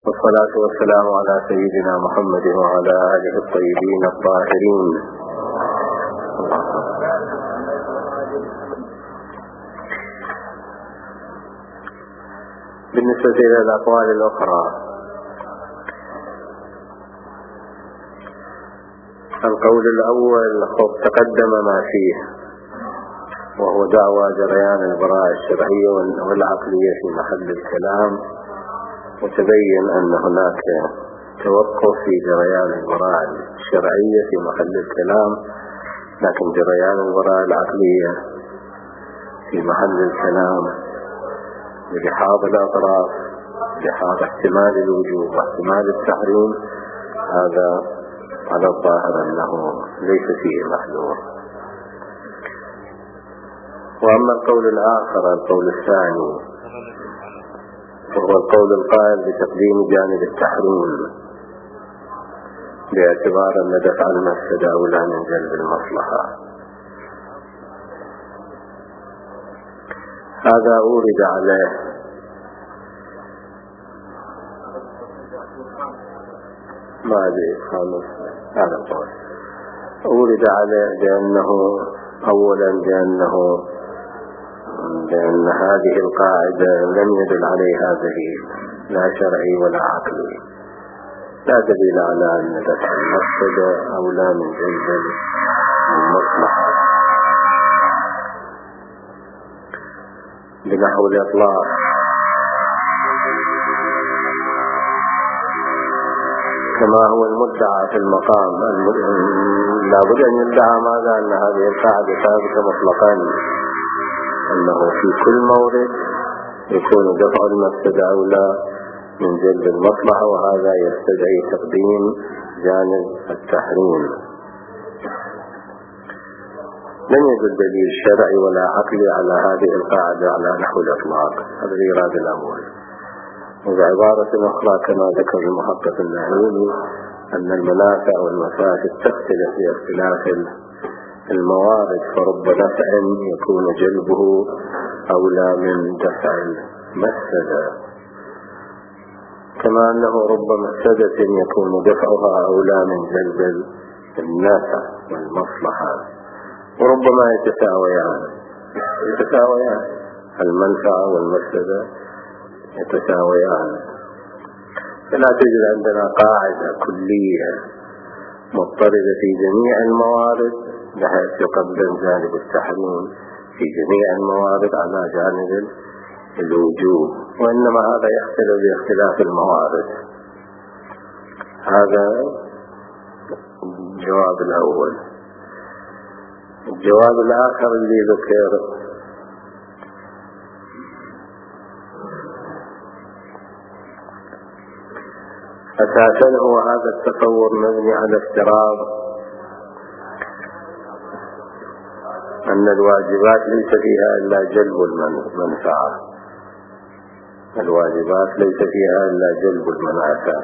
والصلاة والسلام على سيدنا محمد وعلى آله الطيبين الطاهرين. بالنسبة إلى الأقوال الأخرى، القول الأول تقدم ما فيه، وهو دعوى جريان البراءة الشرعية والعقلية في محل الكلام، وتبين أن هناك توقف في جريان البراءة الشرعية في محل الكلام، لكن جريان البراءة العقلية في محل الكلام بلحاظ الأطراف، بلحاظ احتمال الوجوب واحتمال التحريم، هذا على الظاهر أنه ليس فيه محذور. وأما القول الآخر، القول الثاني، وهو القول القائل بتقديم جانب التحريم باعتبار أن دفع المفسدة أولى من جلب المصلحة، هذا أورد عليه هذا القول أورد عليه بأنه أولا بأن هذه القاعدة لم يدل عليها دليل لا شرعي ولا عقلي، لا دليل على أن دفع المفسدة أولى من جلب المصلحة بنحو الإطلاق، كما هو المدعى في المقام. لابد أن يدعى ماذا؟ أن هذه القاعدة ثابتة مطلقا، أنه في كل مورد يكون دفع المفسدة أولى من جلب المصلحة، وهذا يستدعي تقديم جانب التحريم. لم يوجد دليل شرعي ولا عقلي على هذه القاعدة على نحو الإطلاق، هذا الإيراد الأول. وبعبارة أخرى كما ذكر المحقق النعيمي أن المنافع والمفاسد تختلف باختلاف الموارد، فرب نفع يكون جلبه أولى من دفع المفسدة، كما أنه رب مفسدة يكون دفعها أولى من جلب النفع والمصلحة، وربما يتساويان، المنفعة والمفسدة يتساويان. فلا توجد عندنا قاعدة كلية مضطردة في جميع الموارد بحيث يقدم جانب التحريم في جميع الموارد على جانب الوجوب، وإنما هذا يختلف باختلاف الموارد. هذا الجواب الأول. الجواب الآخر اللي ذكر أساسا هو هذا التصور مبني على افتراض أن الواجبات ليس فيها إلا جلب المنفعة، الواجبات ليس فيها إلا جلب المنافع،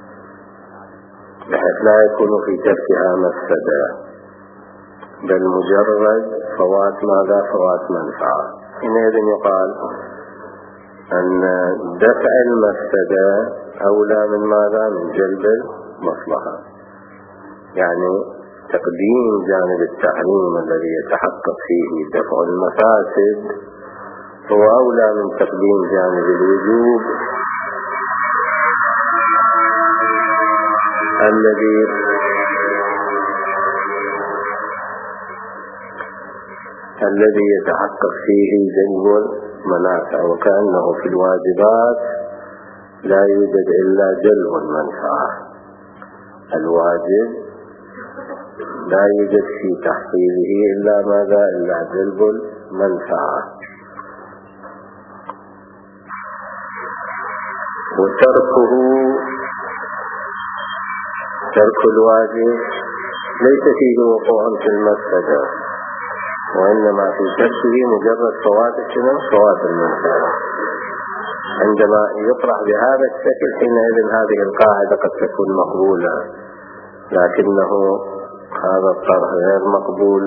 بحيث لا يكون في تركها مفسدة، بل مجرد فوات منفعة. حينئذ يقال أن دفع المفسدة أولى من ماذا؟ من جلب المصلحة، يعني تقديم جانب التحريم الذي يتحقق فيه دفع المفاسد هو أولى من تقديم جانب الوجوب الذي يتحقق فيه جلب المنافع، وكأنه في الواجبات لا يوجد إلا جلب المنفعة، الواجب لا يوجد في تحصيله إلا ماذا؟ إلا جلب المنفعة، وترك الواجب ليس فيه وقوع في المفسدة، وإنما في تركه مجرد فوات المنفعة. عندما يطرح بهذا الشكل حينئذ هذه القاعدة قد تكون مقبولة، لكنه هذا الطرح غير مقبول،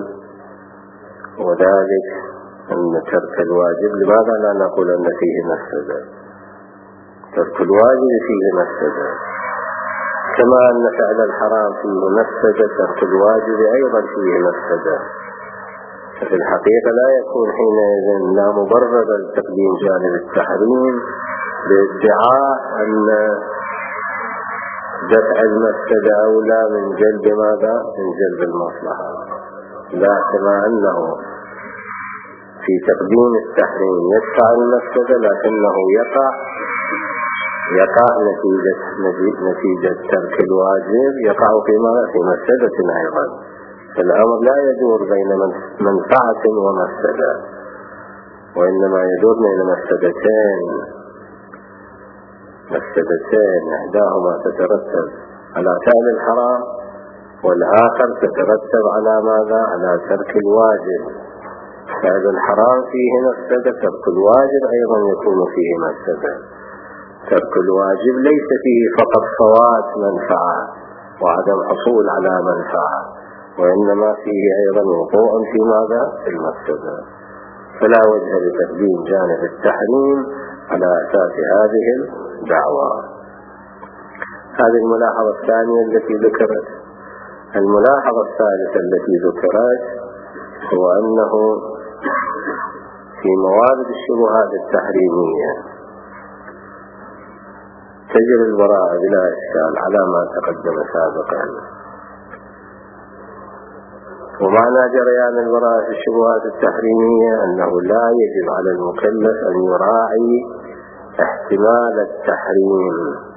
وذلك أن ترك الواجب، لماذا لا نقول أن فيه مفسدة؟ ترك الواجب فيه مفسدة، كما أن فعل الحرام فيه مفسدة ترك الواجب أيضا فيه مفسدة. ففي الحقيقة لا يكون حينئذ لا مبرر لتقديم جانب التحريم بادعاء أن دفع المفسدة أولى من جلب ماذا؟ من جلب المصلحة. لا، كما أنه في تقديم التحريم يدفع المفسدة لكنه يقع نتيجة ترك الواجب يقع في مفسدة أيضا. الأمر لا يدور بين منفعة ومفسدة، وإنما يدور بين مفسدتين إحداهما تترتب على فعل الحرام، والآخر تترتب على ماذا؟ على ترك الواجب. فعل الحرام فيه مفسدة، ترك الواجب أيضا يكون فيه مفسدة. ترك الواجب ليس فيه فقط فوات منفعة وعدم حصول على منفعة، وإنما فيه أيضا وقوع في ماذا؟ في المفسدة. فلا وجه لتقديم جانب التحريم على أساس هذه الدعوة. هذه الملاحظة الثانية التي ذكرت. الملاحظة الثالثة التي ذكرت هو أنه في موارد الشبهات التحريمية تجري البراءة بلا إشكال على ما تقدم سابقا. ومعنى جريان البراءة في الشبهات التحريمية أنه لا يجب على المكلف أن يراعي احتمال التحريم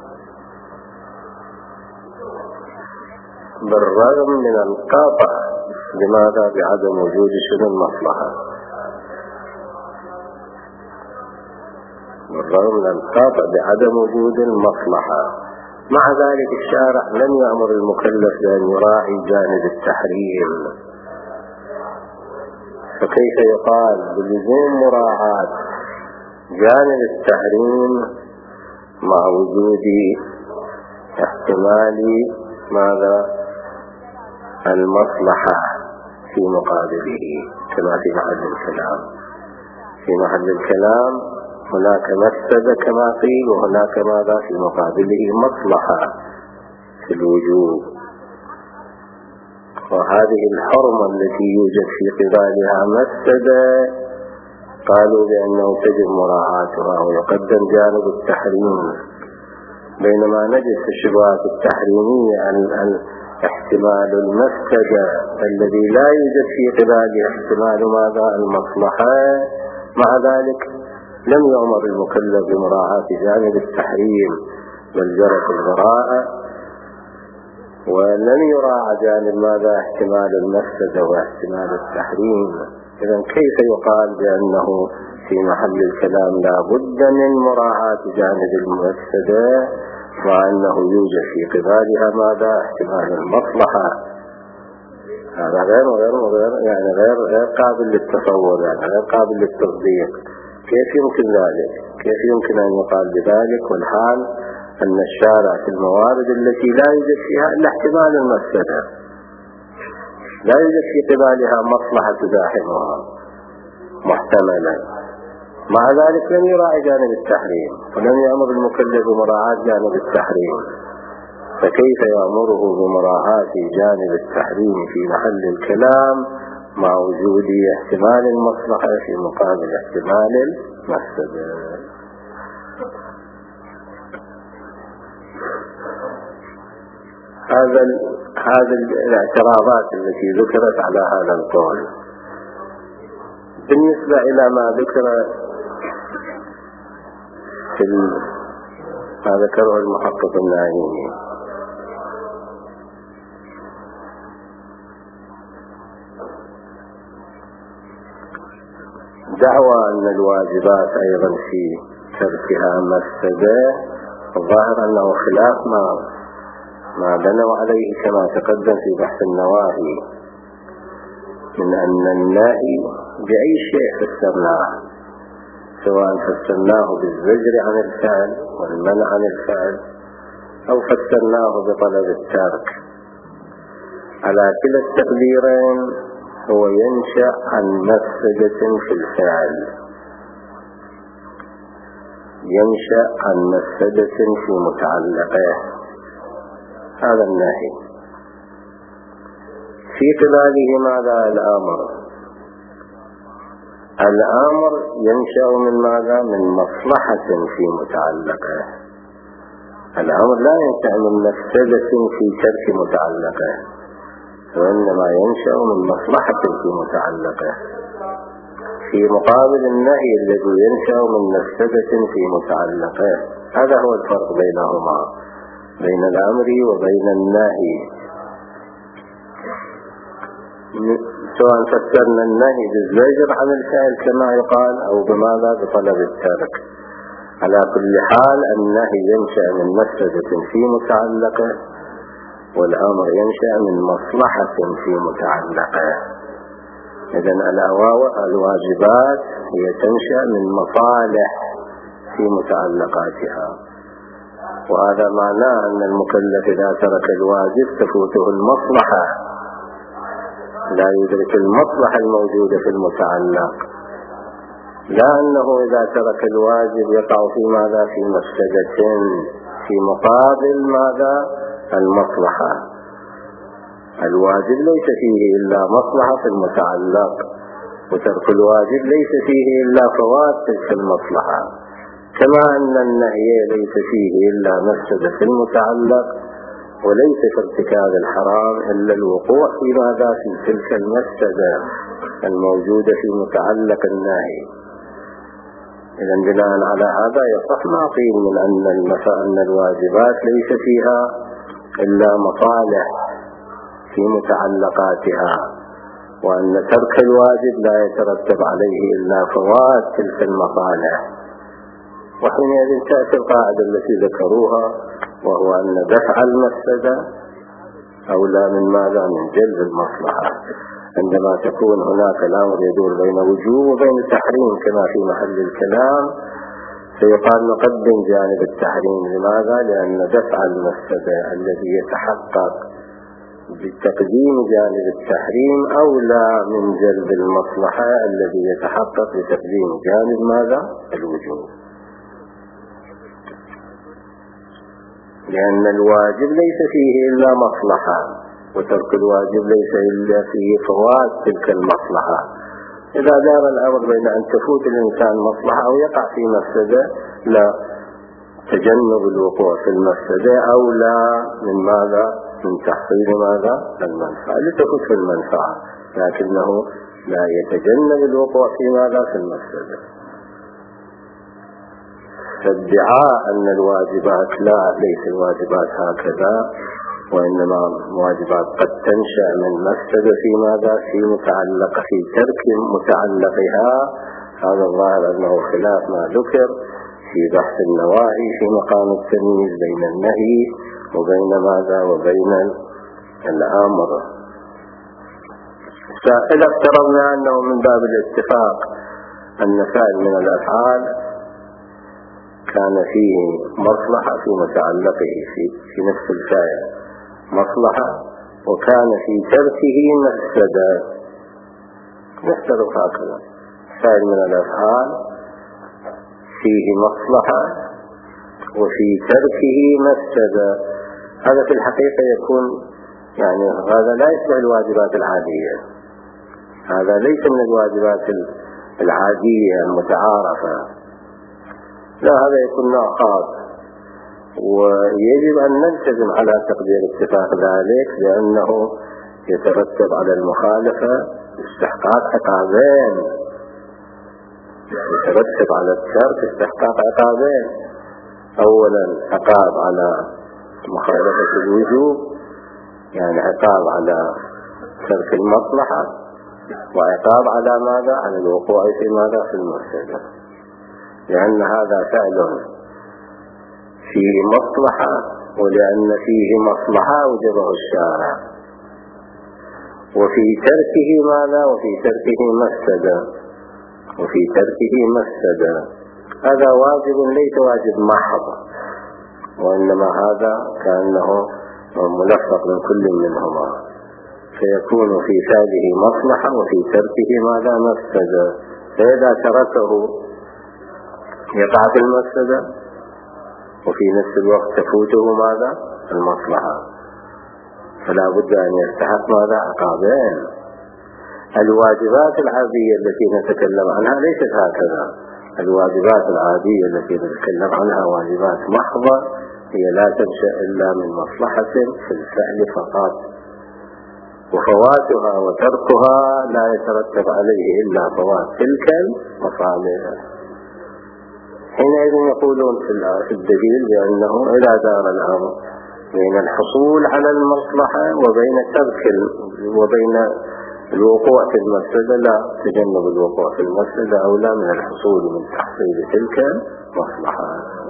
بالرغم من القطع لماذا؟ بعدم وجود شنو المصلحة. بالرغم من القطع بعدم وجود المصلحة، مع ذلك الشارع لم يأمر المكلف بأن يراعي جانب التحريم. فكيف يقال بلزوم مراعاة جانب التحريم مع وجود احتمال ماذا؟ المصلحة في مقابله، كما في محل الكلام. في محل الكلام هناك مفسدة كما قيل، وهناك ماذا في مقابله؟ مصلحة في الوجوب. وهذه الحرمة التي يوجد في قبالها مفسدة قالوا بأنه تجب مراعاتها ويقدم جانب التحريم، بينما نجد في الشبهات التحريمية احتمال المفسدة الذي لا يوجد في قباله احتمال ماذا؟ المصلحة. مع ذلك لم يؤمر المكلف بمراعاة جانب التحريم، بل جرت البراءة ولم يراعى جانب ماذا؟ احتمال المفسدة واحتمال التحريم. إذن كيف يقال بأنه في محل الكلام لا بد من مراعاة جانب المفسدة مع أنه يوجد في قبالها ماذا؟ احتمال المصلحة؟ هذا غير قابل للتصور، غير قابل للتصديق. كيف يمكن ذلك؟ كيف يمكن أن يقال بذلك والحال أن الشارع في الموارد التي لا يوجد فيها إلا احتمال المفسدة، لا يوجد في قبالها مصلحة تزاحمها محتملا، مع ذلك لم يراعي جانب التحريم ولم يأمر المكلف بمراعاة جانب التحريم. فكيف يأمره بمراعاة جانب التحريم في محل الكلام مع وجود احتمال المصلحة في مقابل احتمال المفسدة؟ هذا الاعتراضات التي ذكرت على هذا القول. بالنسبة إلى ما ذكر ما ذكره المحقق النعيمي، دعوى أن الواجبات أيضا في تركها مفسدة، الظاهر أنه خلاف ما بنوا عليه كما تقدم في بحث النواهي، من أن النهي بأي شيء فسرناه، سواء فسرناه بالزجر عن الفعل والمنع عن الفعل أو فسرناه بطلب الترك، على كلا التقديرين هو ينشأ عن مفسدة في الفعل، ينشأ عن مفسدة في متعلقه، هذا النهي. في قباله ماذا؟ الأمر ينشأ من ماذا؟ من مصلحة في متعلقه. الأمر لا ينشأ من مفسدة في ترك متعلقه، وإنما ينشأ من مصلحة في متعلقه، في مقابل النهي الذي ينشأ من مفسدة في متعلقه. هذا هو الفرق بينهما، بين الأمر وبين النهي. سواء فسرنا النهي بالزجر عن الفعل كما يقال، أو بماذا؟ بطلب الترك. على كل حال النهي ينشأ من مفسدة في متعلقه، والأمر ينشأ من مصلحة في متعلقه. إذن الواجبات هي تنشأ من مصالح في متعلقاتها، وهذا معناه أن المكلف إذا ترك الواجب تفوته المصلحة، لا يدرك المصلحة الموجودة في المتعلق، لا أنه إذا ترك الواجب يقع في ماذا؟ في مفسدة في مقابل ماذا؟ المصلحة. الواجب ليس فيه إلا مصلحة في المتعلق، وترك الواجب ليس فيه إلا فوات تلك المصلحة، كما أن النهي ليس فيه إلا مفسدة في المتعلق، وليس في ارتكاب الحرام إلا الوقوع في ماذا؟ في تلك المفسدة الموجودة في متعلق النهي. إذن بناء على هذا يصح ما قيل من أن الواجبات ليس فيها إلا مصالح في متعلقاتها، وأن ترك الواجب لا يترتب عليه إلا فوات تلك المصالح. وحينئذ تأتي القاعدة التي ذكروها، وهو أن دفع المفسدة أولى من ماذا؟ من جلب المصلحة. عندما تكون هناك الأمر يدور بين وجوب وبين تحريم كما في محل الكلام، فيقال نقدم جانب التحريم. لماذا؟ لأن دفع المفسدة الذي يتحقق بتقديم جانب التحريم أولى من جلب المصلحة الذي يتحقق بتقديم جانب ماذا؟ الوجوب. لأن الواجب ليس فيه إلا مصلحة، وترك الواجب ليس إلا فيه فوات تلك المصلحة. إذا دار الأمر بين أن تفوت الإنسان مصلحة أو يقع في مفسدة، لا، تجنب الوقوع في المفسدة أولى من ماذا؟ من تحصيل ماذا؟ المنفعة، لتفوت في المنفعة، لكنه لا يتجنب الوقوع في ماذا؟ في المفسدة. فادعاء أن الواجبات لا، ليس الواجبات هكذا، وإنما الواجبات قد تنشأ من مفسدة في ماذا؟ في ترك متعلقها، هذا الظاهر أنه خلاف ما ذكر في بحث النواهي في مقام التمييز بين النهي وبين ماذا؟ وبين الأمر. فإذا افترضنا أنه من باب الاتفاق أن فعل من الأفعال كان فيه مصلحة في متعلقه في نفس الفعل مصلحة، وكان في تركه مفسدة، نفترض هكذا: فعل من الأفعال فيه مصلحة وفي تركه مفسدة. هذا في الحقيقة يكون هذا لا يشبه الواجبات العادية، هذا ليس من الواجبات العادية المتعارفة، لا، هذا يكون نوع خاص، ويجب أن نلتزم على تقدير اتفاق ذلك، لأنه يترتب على المخالفة استحقاق عقابين، يترتب على الترك استحقاق عقابين: أولا عقاب على مخالفة الوجوب، يعني عقاب على ترك المصلحة، وعقاب على ماذا؟ على الوقوع في ماذا؟ في المفسدة، لأن هذا فعل فيه مصلحة، ولأن فيه مصلحة أوجبه الشارع، وفي تركه ماذا؟ وفي تركه مفسدة، وفي تركه مفسدة. هذا واجب ليس واجب محض، وإنما هذا كأنه ملفق من كل منهما، فيكون في فعله مصلحة وفي تركه ماذا؟ مفسدة. فإذا تركه يقع في المفسدة وفي نفس الوقت تفوته ماذا؟ المصلحة. فلا بد أن يستحق ماذا؟ عقابين. الواجبات العادية التي نتكلم عنها ليست هكذا. الواجبات العادية التي نتكلم عنها واجبات محضة، هي لا تنشأ إلا من مصلحة في الفعل فقط، وفواتها وتركها لا يترتب عليه إلا فوات تلك المصالح. حينئذ يقولون في الدليل بأنه إذا دار الأمر بين الحصول على المصلحة وبين الوقوع في المفسدة، لا، تجنب الوقوع في المفسدة أولى من الحصول من تحصيل تلك المصلحة.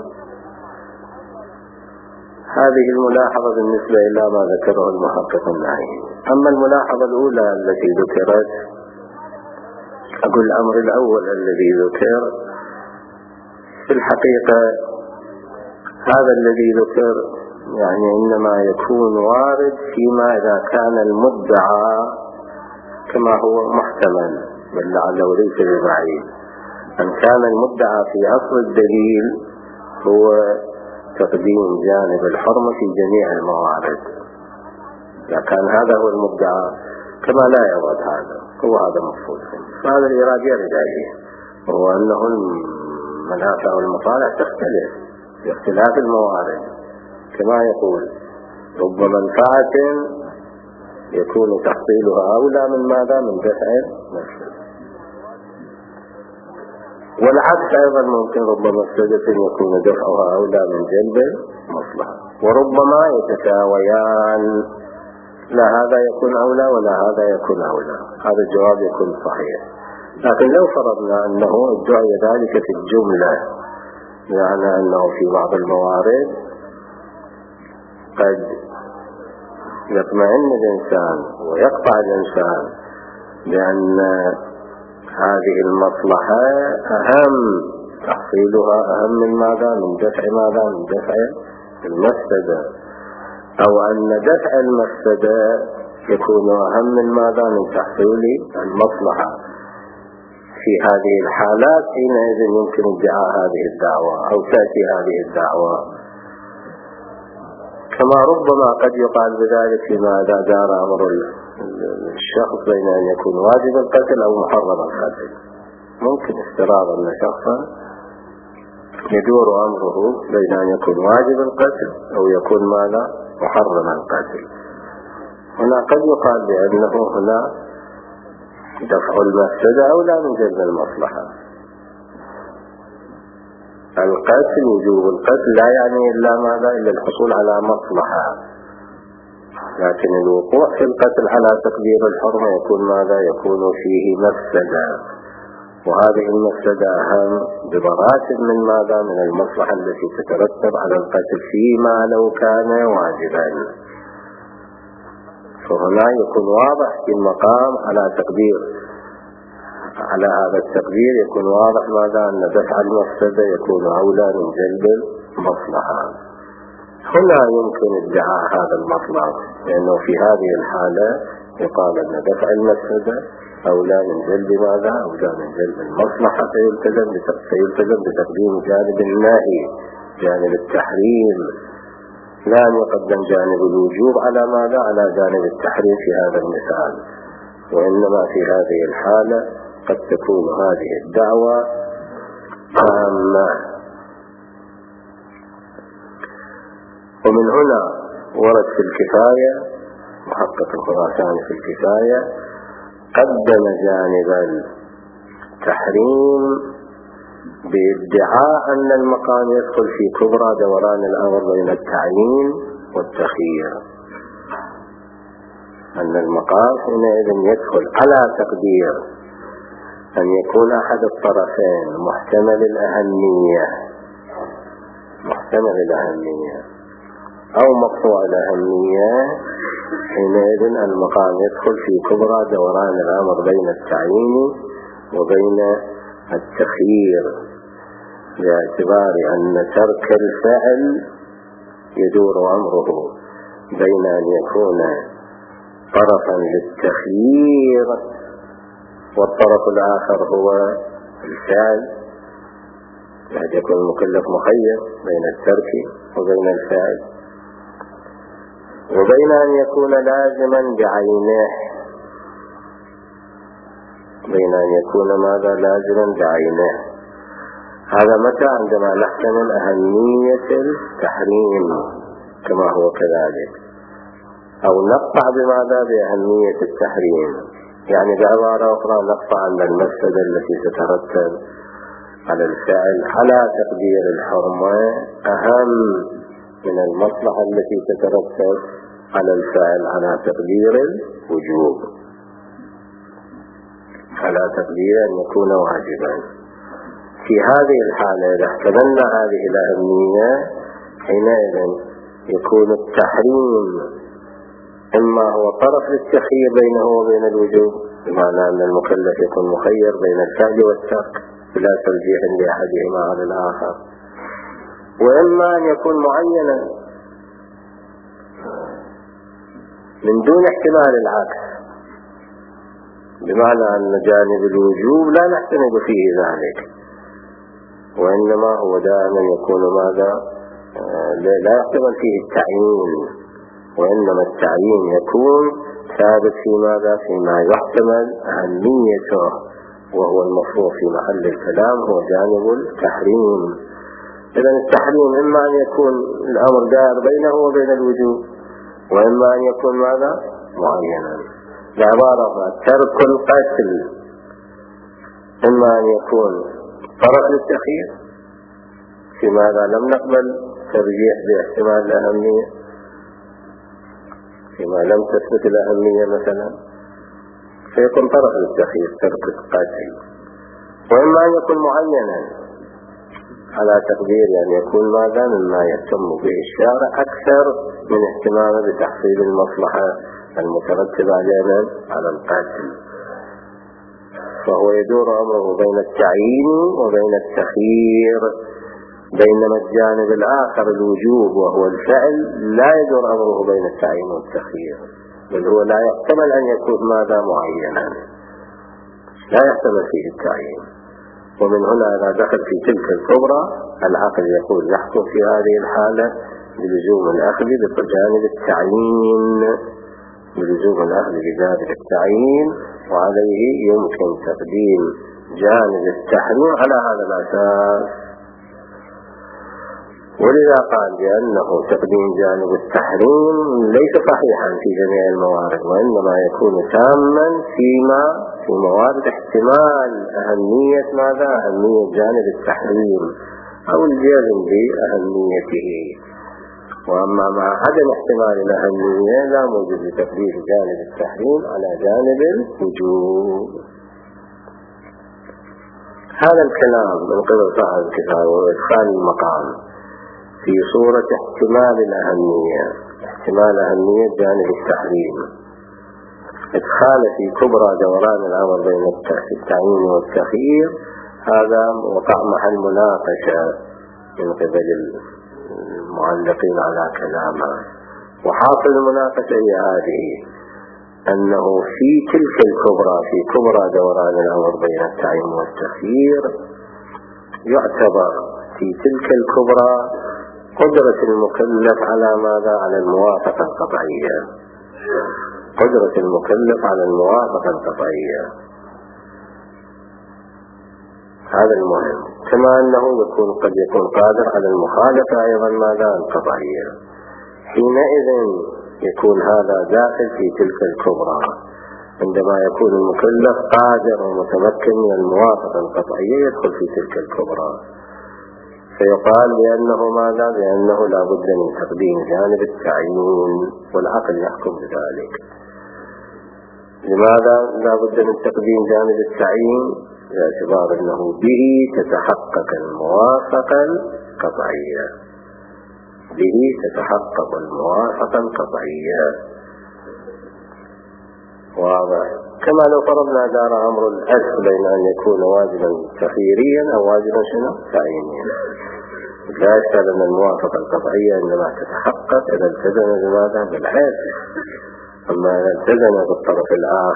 هذه الملاحظة بالنسبة إلى ما ذكره المحقق النهائي. أما الملاحظة الأولى التي ذكرت، أقول الأمر الأول الذي ذكر في الحقيقة هذا الذي ذكر يعني إنما يكون وارد فيما إذا كان المدعى كما هو محتمل، بل لعله ليس ببعيد، أن كان المدعى في أصل الدليل هو تقديم جانب الحرمة في جميع الموارد. إذا كان هذا هو المدعى كما لا يراد هذا مفروض. فهذا الإراد يرد عليه، وهو أنه المنافع والمصالح تختلف باختلاف الموارد، كما يقول رب منفعة يكون تحصيلها أولى من ماذا؟ من دفع مفسدة. والعكس أيضا ممكن، رب مفسدة يكون دفعها أولى من جلب مصلحة. وربما يتساويان، لا هذا يكون أولى ولا هذا يكون أولى. هذا الجواب يكون صحيح. لكن لو فرضنا أنه ادعي ذلك في الجملة، يعني أنه في بعض الموارد قد يطمئن الإنسان ويقطع الإنسان بأن هذه المصلحة أهم، تحصيلها أهم من ماذا؟ من دفع ماذا؟ من دفع المفسدة، أو أن دفع المفسدة يكون أهم من ماذا؟ من تحصيل المصلحة. في هذه الحالات حينئذ يمكن ادعاء هذه الدعوة أو تأتي هذه الدعوة. كما ربما قد يقال بذلك فيما إذا دار أمر الشخص بين أن يكون واجب القتل أو محرم القتل. ممكن افتراض أن شخصا يدور أمره بين أن يكون واجب القتل أو يكون ماذا؟ محرم القتل. هنا قد يقال بأنه هنا دفع المفسدة أولى من جلب المصلحة. القتل، وجوب القتل لا يعني إلا ماذا؟ إلا الحصول على مصلحة، لكن الوقوع في القتل على تقدير الحرمة يكون ماذا؟ يكون فيه مفسدة، وهذه المفسدة أهم بمراتب من ماذا؟ من المصلحة التي تترتب على القتل فيما لو كان واجبا. فهنا يكون واضح في المقام على هذا التقدير يكون واضح ماذا؟ أن دفع المفسدة يكون أولى من جلب المصلحة. هنا يمكن ادعاء هذا المطلب، لأنه في هذه الحالة يقال أن دفع المفسدة أولى من جلب ماذا؟ أولى من جلب المصلحة، فيلتزم بتقديم جانب النهي، جانب التحريم، لا أن يقدم جانب الوجوب على ماذا؟ على جانب التحريم في هذا المثال. وإنما في هذه الحالة قد تكون هذه الدعوة عامة. ومن هنا ورد في الكفاية، محقق الخراساني في الكفاية قدم جانب التحريم بادعاء أن المقام يدخل في كبرى دوران الأمر بين التعيين والتخيير، أن المقام حينئذ يدخل على تقدير أن يكون أحد الطرفين محتمل الأهمية أو مقطوع الأهمية، حينئذ المقام يدخل في كبرى دوران الأمر بين التعيين وبين التخيير، باعتبار أن ترك الفعل يدور أمره بين أن يكون طرفا للتخيير والطرف الآخر هو الفعل، قد يكون المكلف مخير بين الترك وبين الفعل، وبين أن يكون لازما بعينه، بين أن يكون ماذا لازما بعينه. هذا متى؟ عندما نحتمل أهمية التحريم كما هو كذلك، أو نقطع بماذا؟ بأهمية التحريم، يعني بعبارة أخرى نقطع أن المفسدة التي تترتب على الفعل على تقدير الحرمة أهم من المصلحة التي تترتب على الفعل على تقدير الوجوب، على تقدير أن يكون واجبا. في هذه الحالة إذا احتملنا هذه الأهمية حينئذ يكون التحريم إما هو طرف للتخيير بينه وبين الوجوب، بمعنى أن المكلف يكون مخير بين الفعل والترك بلا ترجيح لأحدهما على الآخر، وإما أن يكون معينا من دون احتمال العكس، بمعنى أن جانب الوجوب لا نحتمل فيه ذلك، وإنما هو دائما يكون ماذا؟ لا يحتمل فيه التعيين، وإنما التعيين يكون ثابت في ماذا؟ فيما يحتمل أهميته، وهو المفروض في محل الكلام هو جانب التحريم. إذا التحريم إما أن يكون الأمر دائر بينه وبين الوجوب، وإما أن يكون ماذا؟ معينا. بعبارة ترك القتل إما أن يكون طرف للتخيير في ماذا؟ لم نقبل ترجيح باحتمال الأهمية، فيما لم تثبت الأهمية مثلا فيكون طرف للتخيير ترك القتل، وإما أن يكون معينا على تقدير أن يكون ماذا؟ مما يهتم به الشارع أكثر من اهتمامه بتحصيل المصلحة المترتبة على القتل، فهو يدور أمره بين التعيين وبين التخيير، بينما الجانب الآخر الوجوب وهو الفعل لا يدور أمره بين التعيين والتخيير، بل هو لا يحتمل أن يكون ماذا؟ معينا، لا يحتمل فيه التعيين. ومن هنا إذا دخل في تلك الكبرى العقل يقول يحكم في هذه الحالة بلزوم الأخذ بجانب التعيين، بلزوم الأخذ بجانب التعيين، وعليه يمكن تقديم جانب التحريم على هذا الأساس. ولذا قال بأنه تقديم جانب التحريم ليس صحيحا في جميع الموارد، وإنما يكون تاما في موارد احتمال أهمية ماذا؟ أهمية جانب التحريم أو الجزم بأهميته، وأما مع عدم احتمال الأهمية لا موجود لتقديم جانب التحريم على جانب الوجوب. هذا الكلام من قبل صاحب الكتاب وإدخال المقام في صورة احتمال الأهمية، احتمال أهمية جانب التحريم، إدخال في كبرى دوران الأمر بين التعيين والتخيير، هذا وقع محل مناقشة من قبل المعلقين على كلامه. وحاصل المناقشة هي هذه، أنه في تلك الكبرى، في كبرى دوران الأمر بين التعيين والتخيير، يعتبر في تلك الكبرى قدرة المكلف على ماذا؟ على الموافقة القطعية، قدرة المكلف على الموافقة القطعية، هذا المهم، كما أنه قد يكون قادر على المخالفة أيضا ماذا؟ القطعية. حينئذ يكون هذا داخل في تلك الكبرى، عندما يكون المكلف قادر ومتمكن من الموافقة القطعية يدخل في تلك الكبرى، فيقال بأنه ماذا؟ بأنه لا بد من تقديم جانب التعيين، والعقل يحكم بذلك. لماذا لا بد من تقديم جانب التعيين؟ باعتبار أنه به تتحقق الموافقة القطعية، به تتحقق الموافقة القطعية. واضح؟ كما لو فرضنا دار أمر الأسف بين أن يكون واجبا تخييريا أو واجبا تعيينيا، لا يشتغل أن الموافقة القطعية إنما تتحقق إذا التزم بماذا؟ بالعكس. أما إذا التزم بالطرف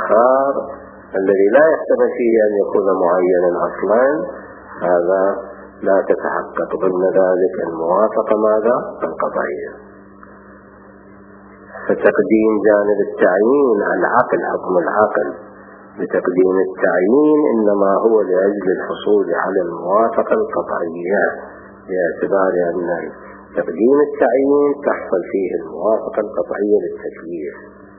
الآخر الذي لا يحتمل فيه أن يكون معينا أصلا، هذا لا تتحقق ضمن ذلك الموافقة ماذا؟ القطعية. فتقديم جانب التعيين على العقل، حكم العقل بتقديم التعيين إنما هو لأجل الحصول على الموافقة القطعية، باعتبار أن تقديم التعيين تحصل فيه الموافقة القطعية للتكليف.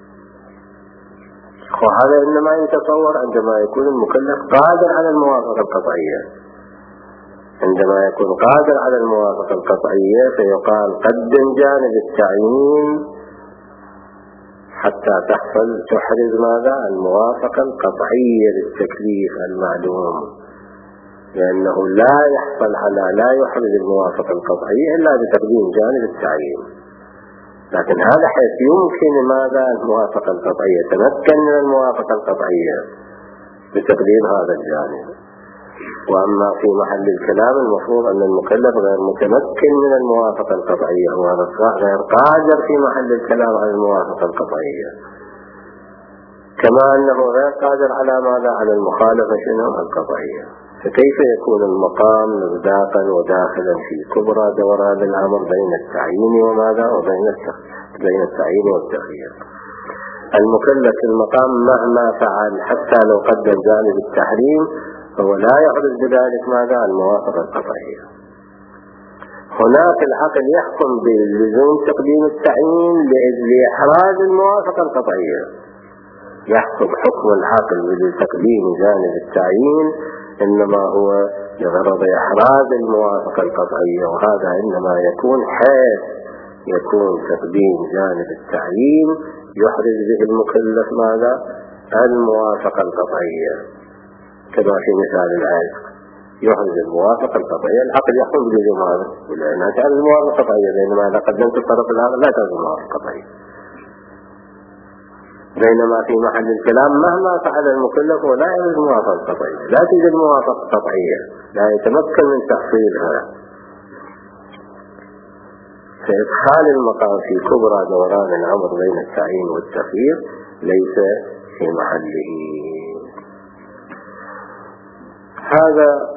وهذا إنما يتصور عندما يكون المكلف قادر على الموافقة القطعية. عندما يكون قادر على الموافقة القطعية فيقال قدم جانب التعيين حتى تحرز ماذا؟ الموافقة القطعية للتكليف المعلوم، لأنه لا يحرز الموافقة القطعية إلا بتقديم جانب التعيين. لكن هذا حيث يمكن ماذا؟ الموافقة القطعية، تمكن من الموافقة القطعية بتقديم هذا الجانب. وأما في محل الكلام المفروض أن المكلف غير متمكن من الموافقة القطعية، هو غير قادر في محل الكلام على الموافقة القطعية، كما أنه غير قادر على ماذا؟ على المخالفة القطعية. فكيف يكون المقام مصداقا وداخلا في كبرى دوران الأمر بين التعيين وماذا؟ بين التعيين والتخيير. المكلف في المقام مهما فعل حتى لو قدم جانب التحريم هو لا يحرز بذلك ماذا؟ الموافقة القطعية. هناك العقل يحكم بلزوم تقديم التعيين لإحراز الموافقة القطعية، يحكم حكم العقل بتقديم جانب التعيين إنما هو لغرض إحراز الموافقة القطعية، وهذا إنما يكون حيث يكون تقديم جانب التعيين يحرز به المكلف ماذا؟ الموافقة القطعية، كما في مثال العزق يحرز الموافقة القطعية. العقل يحكم بلزوم هذا ولأنها تعرض الموافقة القطعية، بينما إذا قدمت الطرف الآخر لا تعرض الموافقة القطعية. بينما في محل الكلام مهما فعل المكلف ولا يوجد موافقة قطعية، لا توجد موافقة قطعية، لا يتمكن من تحصيلها. فإدخال المقام في كبرى دوران الأمر بين التعيين والتخيير ليس في محله. هذا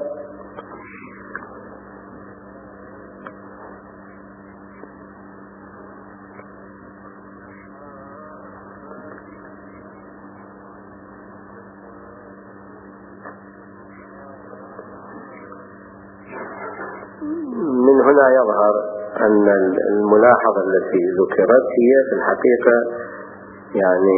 من هنا يظهر أن الملاحظة التي ذكرت هي في الحقيقة يعني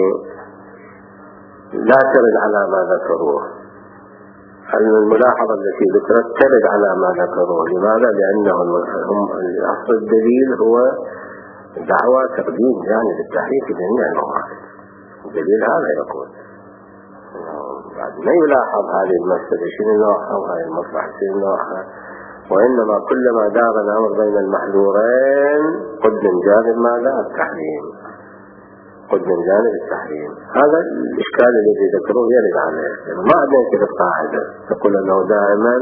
لا ترد على ما ذكروه. الملاحظة التي ذكرت ترد على ما ذكروه. لماذا؟ لأنه أصل الدليل هو دعوة تقديم جانب التحريف في جميع المواقف. الدليل هذا يقول بعد ما يلاحظ هذه المسألة شنو نوعها وهذه المصلحة شنو نوعها، وإنما كلما دار الأمر بين المحذورين قدم جانب ماذا؟ التحريم، قدم جانب التحريم. هذا الإشكال الذي ذكروه يرد عليه، يعني ما عندنا كده قاعدة تقول أنه دائما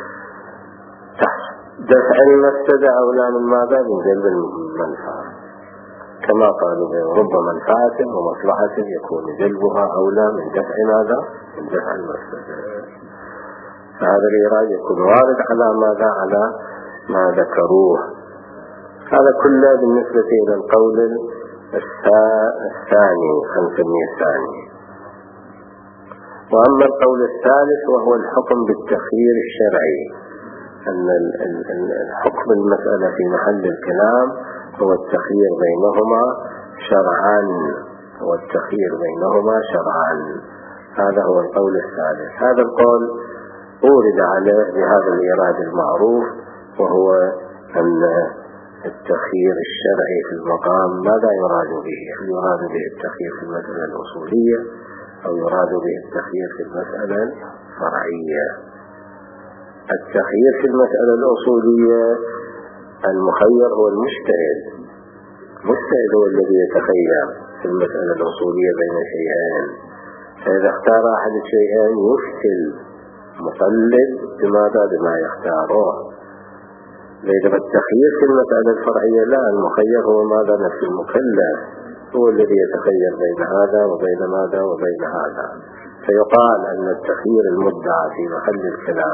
دفع المفسدة أولى من ماذا؟ من جلب المنفعة، كما قالوا رب منفعة ومصلحة يكون جلبها أولى من دفع ماذا؟ من دفع المفسدة. فهذا الإيراد يكون وارد على ماذا؟ على ما ذكروه. هذا كله بالنسبة إلى القول الثاني، نسميه الثاني. وأما القول الثالث وهو الحكم بالتخيير الشرعي، أن الحكم المسألة في محل الكلام هو التخيير بينهما شرعا، هو التخيير بينهما شرعا. هذا هو القول الثالث. هذا القول أورد عليه بهذا الإيراد المعروف، وهو أن التخيير الشرعي في المقام ماذا يراد به؟ هل يراد به التخيير في المسألة الأصولية أو يراد به التخيير في المسألة الفرعية؟ التخيير في المسألة الأصولية المخير هو المجتهد، المجتهد هو الذي يتخير في المسألة الأصولية بين شيئين، فإذا اختار أحد الشيئين يفتل مقلد بما يختاره. بينما التخيير في المسألة الفرعية لا، المخير هو ماذا؟ نفس المكلف هو الذي يتخير بين هذا وبين ماذا وبين هذا. فيقال أن التخيير المدعى في محل الكلام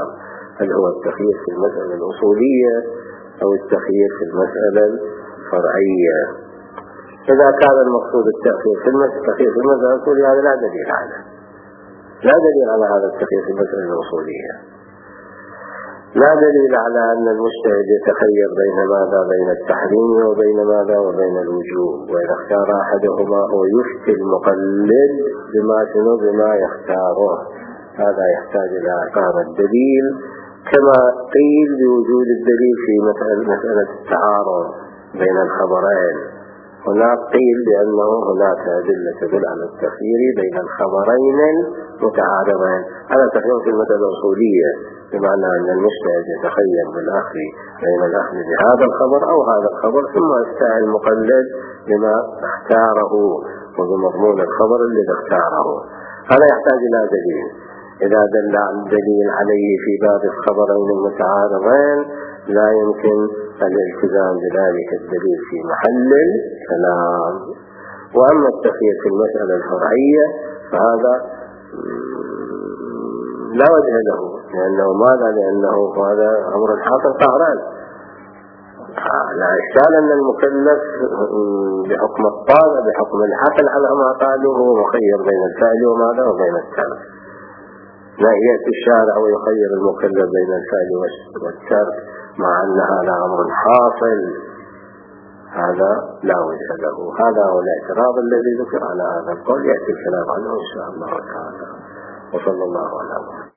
هل هو التخيير في المسألة الأصولية أو التخيير في المسألة الفرعية. إذا كان المقصود التخيير في المسألة الأصولية هذا لا دليل على هذا التخيير في المسألة الأصولية. لا دليل على أن المجتهد يتخير بين التحريم وبين وبين الوجوب، وإذا اختار أحدهما هو يفتي المقلد بما يختاره. هذا يحتاج إلى إقامة الدليل، كما قيل بوجود الدليل في مسألة التعارض بين الخبرين. هناك قيل بأنه هناك أدلة تدل على التخيير بين الخبرين المتعارضين. هذا تخيير في المسألة الأصولية، بمعنى أن المجتهد يتخير بين الأخذ بهذا الخبر أو هذا الخبر، ثم يفتي المقلد بما اختاره وبمضمون الخبر الذي اختاره. هذا يحتاج إلى دليل. إذا دل الدليل عليه في باب الخبرين المتعارضين لا يمكن الالتزام بذلك الدليل في محل الكلام. وأما التخيير في المسألة الفرعية فهذا لا وجه له، لأنه هذا أمر حاصل قهرا. لا إشكال أن المكلف بحكم الطاقة بحكم العقل على ما قالوا هو مخير بين الفعل وبين الترك. لا يأتي الشارع ويخير المكلف بين الفعل والترك مع أن هذا أمر حاصل، هذا لا وجه له. هذا هو الاعتراض الذي ذكر على هذا القول، يأتي الكلام عنه إن شاء الله تعالى. وصلى الله على محمد.